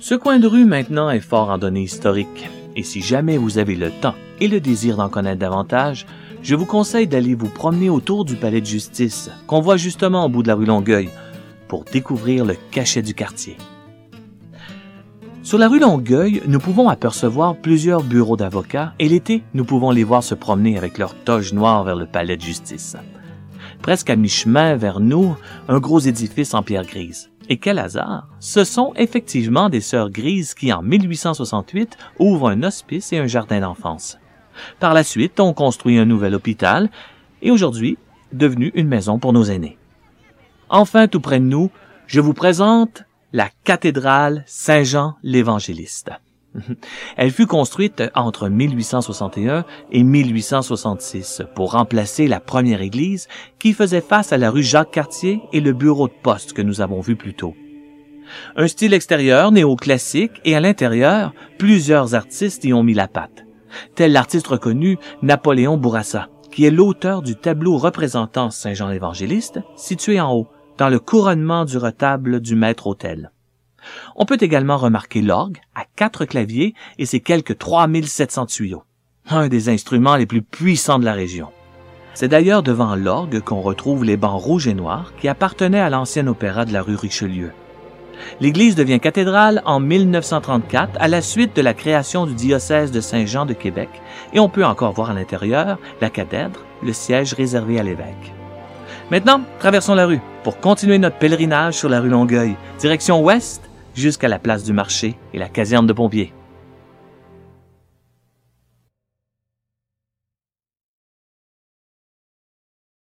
Ce coin de rue maintenant est fort en données historiques, et si jamais vous avez le temps et le désir d'en connaître davantage, je vous conseille d'aller vous promener autour du palais de justice, qu'on voit justement au bout de la rue Longueuil, pour découvrir le cachet du quartier. Sur la rue Longueuil, nous pouvons apercevoir plusieurs bureaux d'avocats et l'été, nous pouvons les voir se promener avec leurs toges noires vers le palais de justice. Presque à mi-chemin vers nous, un gros édifice en pierre grise. Et quel hasard! Ce sont effectivement des Sœurs Grises qui, en 1868, ouvrent un hospice et un jardin d'enfance. Par la suite, on construit un nouvel hôpital et aujourd'hui, devenu une maison pour nos aînés. Enfin, tout près de nous, je vous présente la cathédrale Saint-Jean l'Évangéliste. Elle fut construite entre 1861 et 1866 pour remplacer la première église qui faisait face à la rue Jacques-Cartier et le bureau de poste que nous avons vu plus tôt. Un style extérieur néoclassique et à l'intérieur, plusieurs artistes y ont mis la patte, tel l'artiste reconnu Napoléon Bourassa, qui est l'auteur du tableau représentant Saint-Jean l'Évangéliste, situé en haut, dans le couronnement du retable du maître-autel. On peut également remarquer l'orgue à 4 claviers et ses quelques 3700 tuyaux, un des instruments les plus puissants de la région. C'est d'ailleurs devant l'orgue qu'on retrouve les bancs rouges et noirs qui appartenaient à l'ancien opéra de la rue Richelieu. L'église devient cathédrale en 1934 à la suite de la création du diocèse de Saint-Jean de Québec et on peut encore voir à l'intérieur la cathèdre, le siège réservé à l'évêque. Maintenant, traversons la rue pour continuer notre pèlerinage sur la rue Longueuil, direction ouest, jusqu'à la place du marché et la caserne de pompiers.